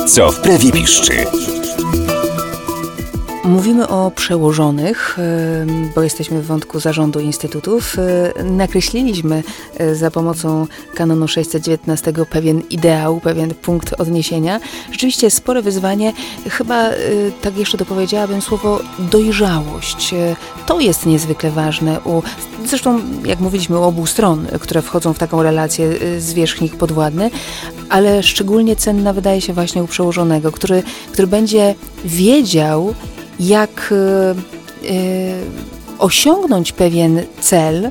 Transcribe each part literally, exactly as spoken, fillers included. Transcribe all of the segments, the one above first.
Co wprawie piszczy. Mówimy o przełożonych, bo jesteśmy w wątku zarządu instytutów. Nakreśliliśmy za pomocą kanonu sześćset dziewiętnaście pewien ideał, pewien punkt odniesienia. Rzeczywiście spore wyzwanie. Chyba, tak jeszcze dopowiedziałabym, słowo dojrzałość. To jest niezwykle ważne. U, zresztą, jak mówiliśmy, u obu stron, które wchodzą w taką relację zwierzchnik podwładny, ale szczególnie cenna wydaje się właśnie u przełożonego, który, który będzie wiedział, jak y, y, osiągnąć pewien cel y,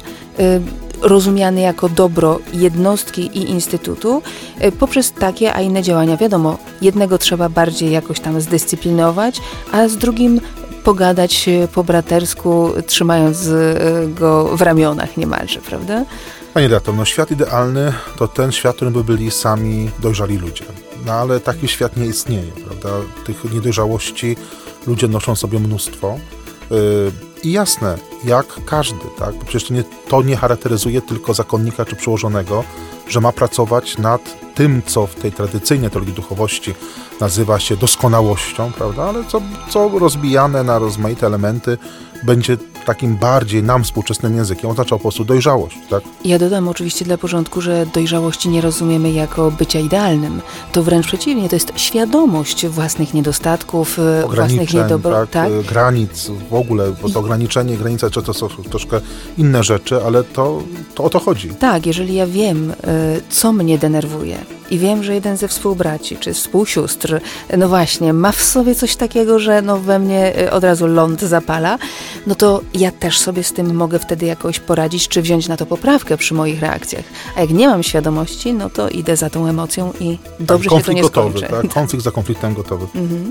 rozumiany jako dobro jednostki i instytutu y, poprzez takie, a inne działania. Wiadomo, jednego trzeba bardziej jakoś tam zdyscyplinować, a z drugim pogadać po bratersku, trzymając y, go w ramionach niemalże, prawda? Pani redaktor, no świat idealny to ten świat, w którym by byli sami dojrzali ludzie. No ale taki świat nie istnieje, prawda? Tych niedojrzałości ludzie noszą sobie mnóstwo. Yy, I jasne, jak każdy, tak? Bo przecież to nie, to nie charakteryzuje tylko zakonnika czy przełożonego, że ma pracować nad tym, co w tej tradycyjnej teologii duchowości nazywa się doskonałością, prawda? Ale co, co rozbijane na rozmaite elementy będzie takim bardziej nam współczesnym językiem oznaczało po prostu dojrzałość, tak? Ja dodam oczywiście dla porządku, że dojrzałości nie rozumiemy jako bycia idealnym. To wręcz przeciwnie, to jest świadomość własnych niedostatków, własnych niedobro... tak, tak? granic w ogóle, bo to ograniczenie, granice to są troszkę inne rzeczy, ale to, to o to chodzi. Tak, jeżeli ja wiem, co mnie denerwuje i wiem, że jeden ze współbraci czy współsióstr, no właśnie, ma w sobie coś takiego, że no we mnie od razu ląd zapala, no to ja też sobie z tym mogę wtedy jakoś poradzić, czy wziąć na to poprawkę przy moich reakcjach. A jak nie mam świadomości, no to idę za tą emocją i dobrze tak, się to nie gotowy, skończy. Tak? Konflikt za konfliktem gotowy. Mhm.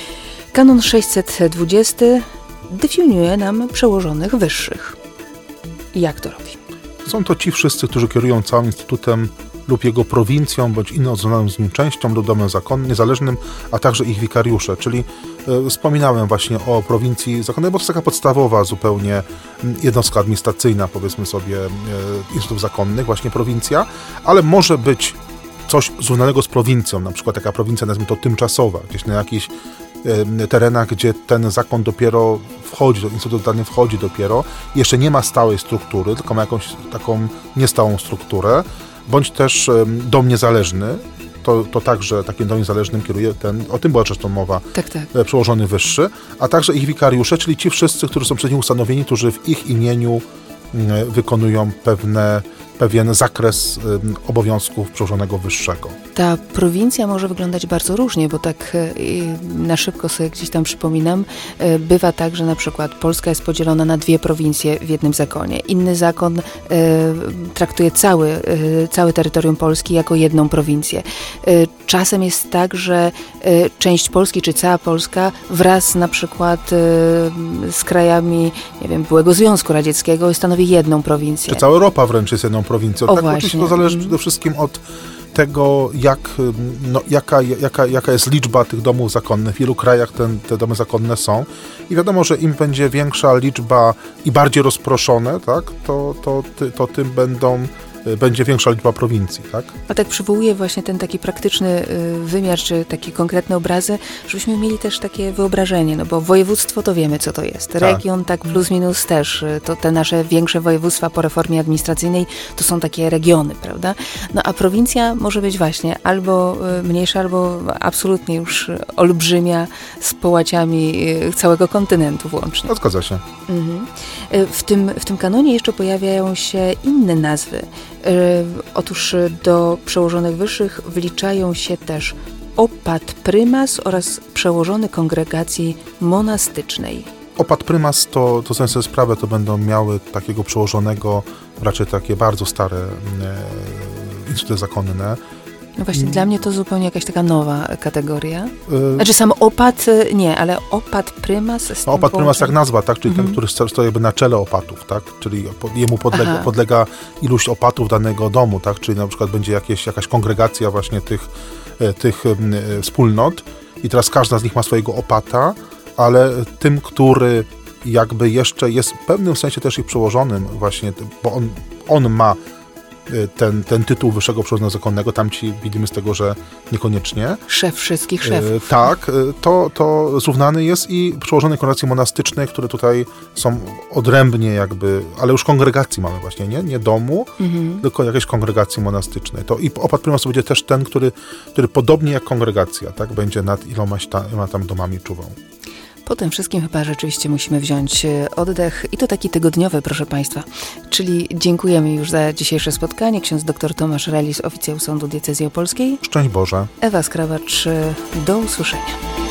Kanon sześćset dwadzieścia definiuje nam przełożonych wyższych. Jak to robi? Są to ci wszyscy, którzy kierują całym instytutem lub jego prowincją, bądź inną związaną z nim częścią lub domem zakonnym, niezależnym, a także ich wikariusze, czyli e, wspominałem właśnie o prowincji zakonnej, bo to jest taka podstawowa zupełnie jednostka administracyjna, powiedzmy sobie, e, instytutów zakonnych, właśnie prowincja, ale może być coś związanego z prowincją, na przykład taka prowincja, nazwijmy to tymczasowa, gdzieś na jakichś e, terenach, gdzie ten zakon dopiero wchodzi, instytut dany wchodzi dopiero, jeszcze nie ma stałej struktury, tylko ma jakąś taką niestałą strukturę, bądź też dom niezależny, to, to także takim domem niezależnym kieruje ten, o tym była zresztą mowa, tak, tak. przełożony wyższy, a także ich wikariusze, czyli ci wszyscy, którzy są przez nich ustanowieni, którzy w ich imieniu wykonują pewne, pewien zakres obowiązków przełożonego wyższego. Ta prowincja może wyglądać bardzo różnie, bo tak na szybko sobie gdzieś tam przypominam, bywa tak, że na przykład Polska jest podzielona na dwie prowincje w jednym zakonie. Inny zakon traktuje cały, całe terytorium Polski jako jedną prowincję. Czasem jest tak, że część Polski, czy cała Polska wraz na przykład z krajami, nie wiem, byłego Związku Radzieckiego stanowi jedną prowincję. Czy cała Europa wręcz jest jedną prowincją. O, tak, właśnie. Oczywiście to zależy przede wszystkim od tego, jak, no, jaka, jaka, jaka jest liczba tych domów zakonnych. W wielu krajach ten, te domy zakonne są i wiadomo, że im będzie większa liczba i bardziej rozproszone, tak, to, to, to, to tym będą będzie większa liczba prowincji, tak? A tak przywołuję właśnie ten taki praktyczny wymiar, czy takie konkretne obrazy, żebyśmy mieli też takie wyobrażenie, no bo województwo to wiemy, co to jest. Region tak plus minus też, to te nasze większe województwa po reformie administracyjnej to są takie regiony, prawda? No a prowincja może być właśnie albo mniejsza, albo absolutnie już olbrzymia z połaciami całego kontynentu włącznie. To zgadza się. Mhm. W tym, w tym kanonie jeszcze pojawiają się inne nazwy. Otóż do przełożonych wyższych wliczają się też opat prymas oraz przełożony kongregacji monastycznej. Opat prymas to, to sobie sprawę, to będą miały takiego przełożonego, raczej takie bardzo stare e, instytuty zakonne. No właśnie, hmm. dla mnie to zupełnie jakaś taka nowa kategoria. Y- znaczy sam opat, nie, ale opat prymas... No, opat prymas jak nazwa, tak? Czyli mm-hmm. ten, który stoi jakby na czele opatów, tak? Czyli jemu podlega, podlega iluś opatów danego domu, tak? Czyli na przykład będzie jakieś, jakaś kongregacja właśnie tych, tych y, wspólnot i teraz każda z nich ma swojego opata, ale tym, który jakby jeszcze jest w pewnym sensie też ich przełożonym właśnie, bo on, on ma ten, ten tytuł wyższego przełożonego zakonnego, tamci widzimy z tego, że niekoniecznie. Szef wszystkich szefów. Tak, to, to zrównany jest i przełożone kongregacji monastycznej, które tutaj są odrębnie jakby, ale już kongregacji mamy właśnie, nie? Nie domu, mhm. tylko jakiejś kongregacji monastycznej. To i opat prymas będzie też ten, który, który podobnie jak kongregacja, tak, będzie nad ilomaś ta, iloma tam domami czuwał. Po tym wszystkim chyba rzeczywiście musimy wziąć oddech i to taki tygodniowy, proszę Państwa. Czyli dziękujemy już za dzisiejsze spotkanie. Ksiądz dr Tomasz Relis, oficjał Sądu Diecezji Opolskiej. Szczęść Boże. Ewa Skrawacz, do usłyszenia.